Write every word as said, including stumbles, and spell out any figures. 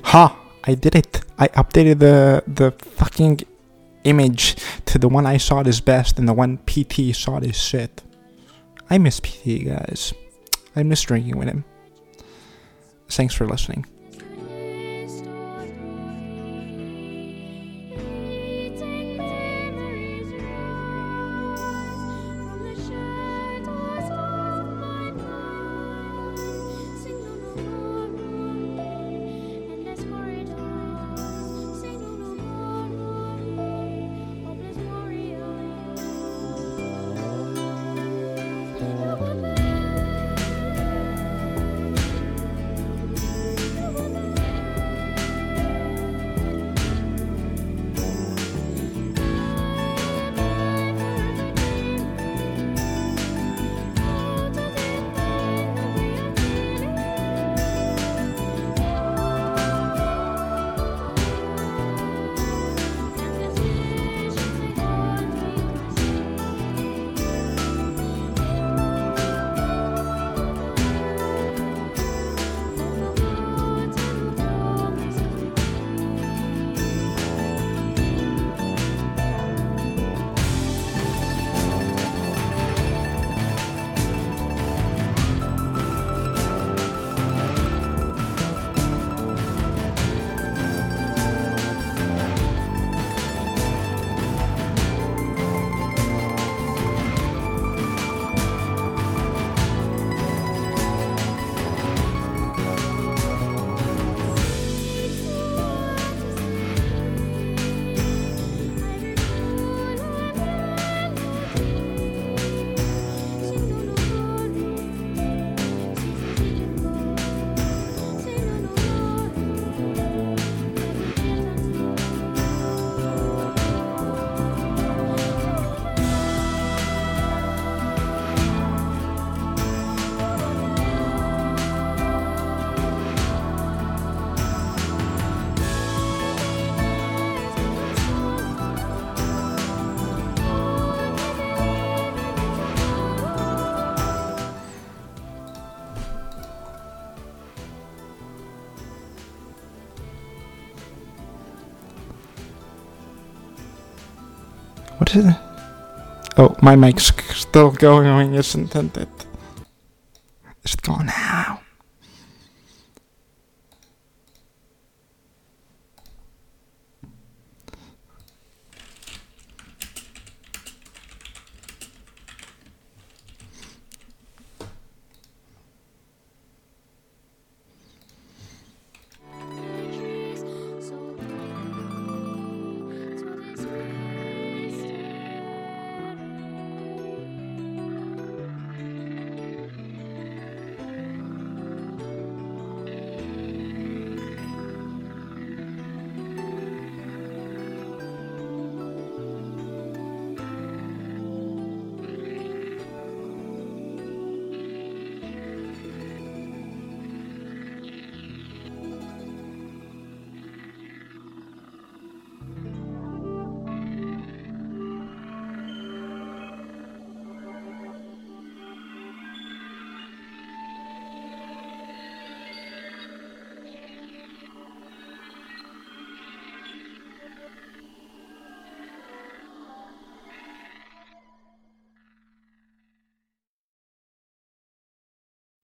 Ha! I did it. I updated the the fucking image to the one I saw is best, and the one P T saw is shit. I miss P T, guys. I miss drinking with him. Thanks for listening. What is it? Oh, my mic's still going, isn't it?